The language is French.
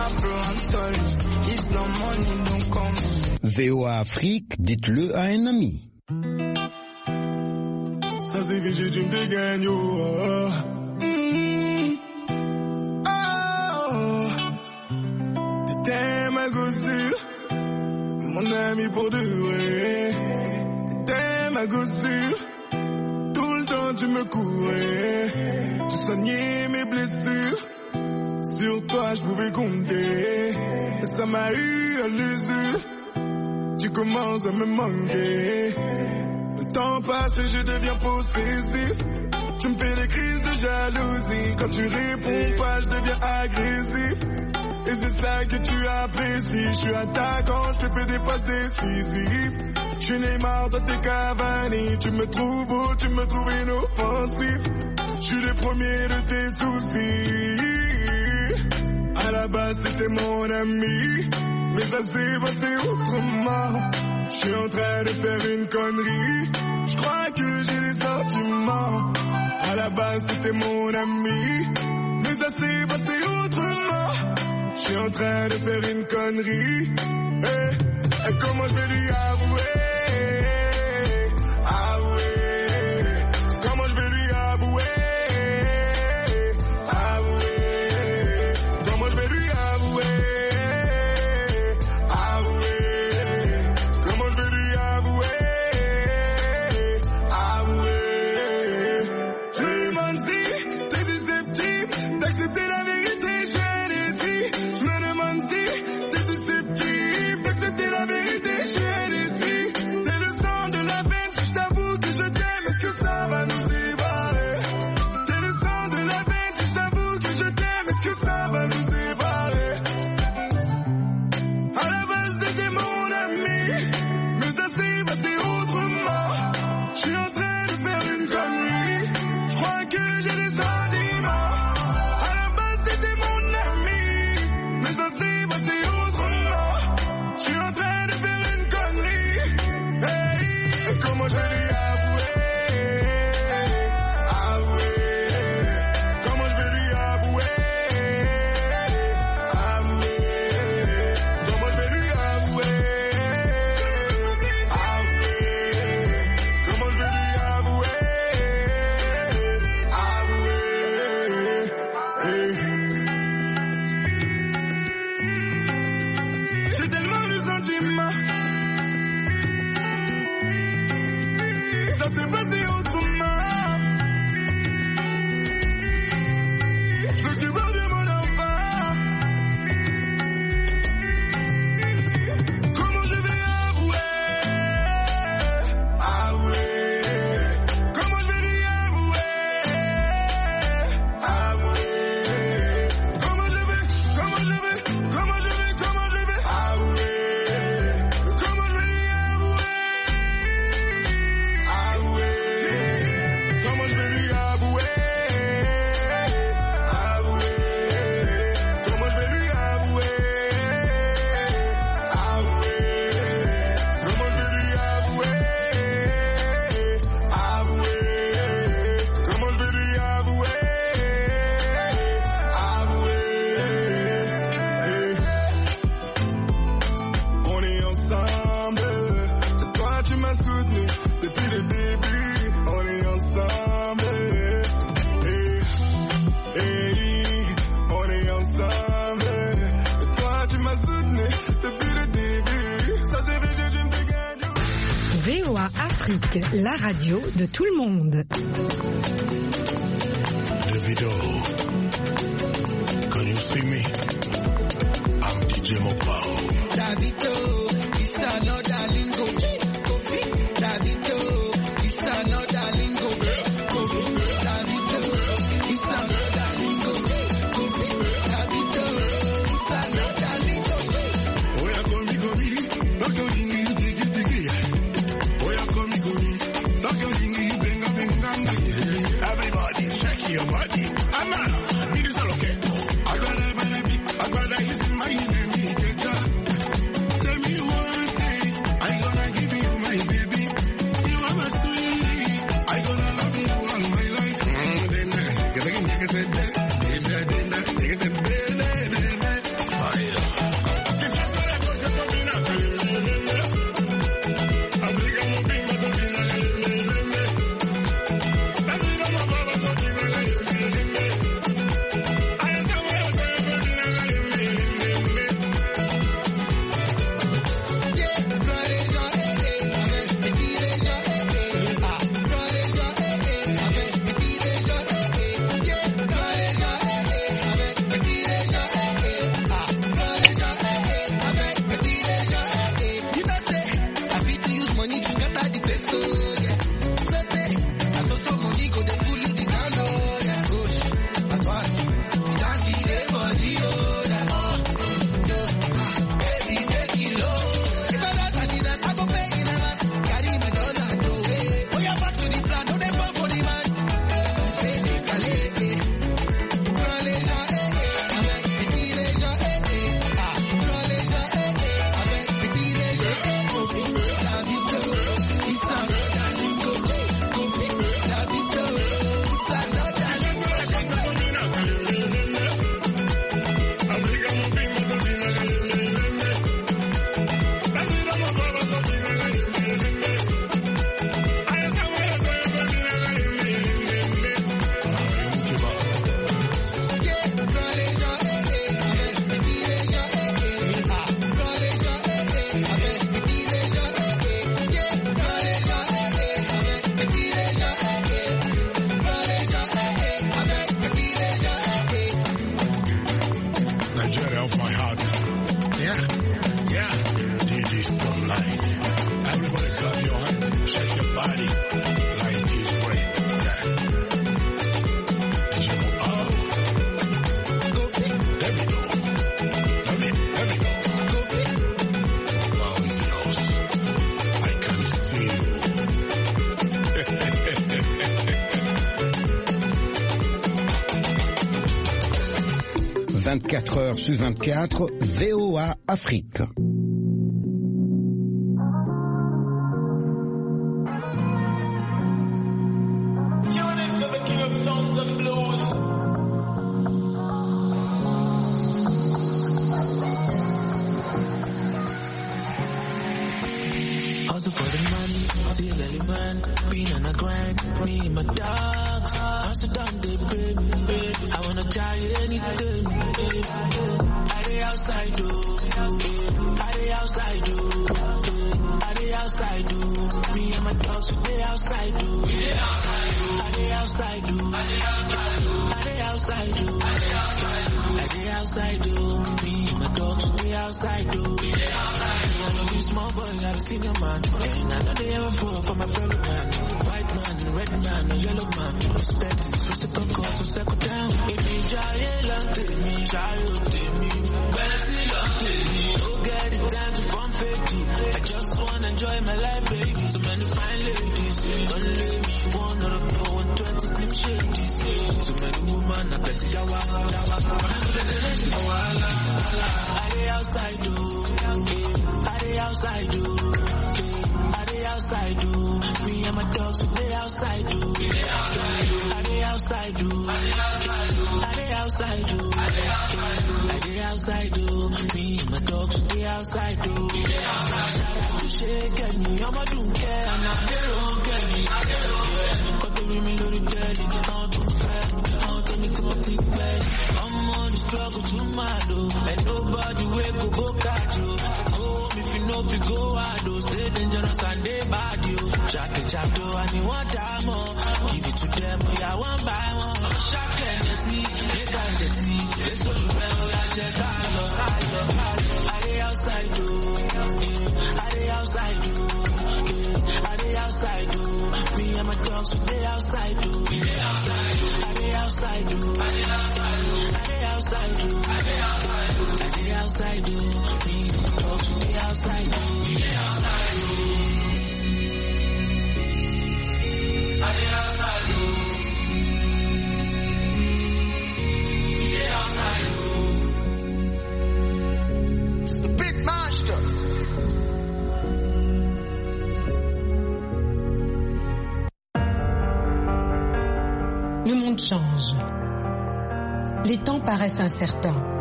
bro, I'm sorry. It's no money, don't come. VOA Afrique, dites-le à un ami. Ça c'est que tu me dégagnes, oh. T'étais ma gossure, mon ami pour de vrai. T'étais ma gossure, tout le temps tu me courais. Tu soignais mes blessures, sur toi je pouvais compter. Ça m'a eu à l'usure, tu commences à me manquer. Le temps passe et je deviens possessif. Tu me fais des crises de jalousie. Quand tu réponds pas, je deviens agressif. Et c'est ça que tu apprécies. Je suis attaquant, je te fais des passes décisives. Je suis Neymar, toi t'es Cavani. Tu me trouves beau, tu me trouves inoffensif. Je suis le premier de tes soucis. À la base t'étais mon ami, mais ça s'est passé autrement. Je suis en train de faire une connerie. Je crois que j'ai des sentiments. À la base c'était mon ami, mais ça s'est passé autrement. Je suis en train de faire une connerie. Et comment je vais lui avouer? Comment je vais lui avouer? Comment je vais lui avouer? Comment je vais lui avouer? Je lui demande si t'es susceptible d'accepter la vérité, je décide. Je me demande si t'es susceptible d'accepter la vérité, je décide. T'es le sang de la peine, si je t'avoue que je t'aime, est-ce que ça va nous séparer? T'es le sang de la peine, si je t'avoue que je t'aime, est-ce que ça va nous séparer? À la base t'étais mon ami, mais ça s'est passé autrement. Je suis en train de faire une connerie, je crois que j'ai des sentiments. À la base t'étais mon ami, mais ça s'est passé autrement. Je suis en train de faire une connerie. Hey, et comment je vais lui avouer? Comment je vais lui avouer? Comment je vais lui avouer? Comment je vais lui avouer? J'ai tellement de sentiments. Ça s'est passé autrement. Je veux que tu parles de mon enfant. Comment je vais avouer? Comment je vais lui avouer? Comment je vais avouer? Comment je vais lui avouer? Comment je vais lui avouer? Comment je vais lui avouer? Comment je vais lui avouer? Comment je vais lui avouer? On est ensemble, c'est toi tu m'as soutenu depuis le début. On est ensemble, on est ensemble, et toi tu m'as soutenu depuis le début. Ça c'est vrai que je me dégagne. VOA Afrique, la radio de tout le monde. Davido, can you see me? I'm DJ Mopao. Davido, it's another lingo. Davido, it's another lingo. Davido, it's another lingo. Davido, it's another lingo. Oya komi komi, saka jingi tiki tiki. Oya komi komi, saka jingi benga benga. Everybody shake your body. I'm not. It is all okay. I gotta Jerry of my heart. Yeah. DJ's tonight. Everybody clap your hands, shake your body. Like this great. Yeah. DJ Mo, there we go. Let me go. Oh, Dios. I can see you. 24 heures sur 24, VOA Afrique. Tune into the King of Sounds and Blues. Hustle for the money, see a lily man, being on the grind, me and my dogs. Hustle down the baby. I wanna try anything. I dey outside do, I dey outside do, I dey outside do. Me and my dogs, we dey outside do. I dey outside do, I dey outside do, I dey outside do, I dey outside do, I dey outside do. Me and my dogs, we dey outside do. I know you small boy, I've seen your man. And I know they ever fall for my fellow man. White man, red man, a yellow man. Respect it, so second call, so second down. If me giant love to me, child to me. When I see love to me, don't get the time to form 50. I just wanna enjoy my life, baby. So many fine ladies, don't leave me one or a 120 slim shady. So many women, I bet you jawa. I dey outside do, I dey outside do, I dey outside do. Me and my dogs, we dey outside do. I dey outside do, I dey outside do, I dey outside do. Me and my dogs, we dey outside do. Shout out to Shake me, I'm a dunke, and I don't get me. Cut the women on the belly, I'm too fat, I'm tell me to my teeth bad. I'm on the struggle too mad, and nobody wake up, go catch you. If you know if you go out, stay dangerous and they bad you. Chapter, and you want time more. Give it to them, yeah, one by one. I'm shocked and you see, they can't see. This what you remember, I check I dey outside do, I dey outside do, I dey outside do. Me and my dogs, we dey outside do. I dey outside do, I dey outside do, I dey outside do, I dey outside do. Me and my dogs, we dey outside do. We dey outside do. I dey outside do. We dey outside do. It's the big monster. Le monde change. Les temps paraissent incertains.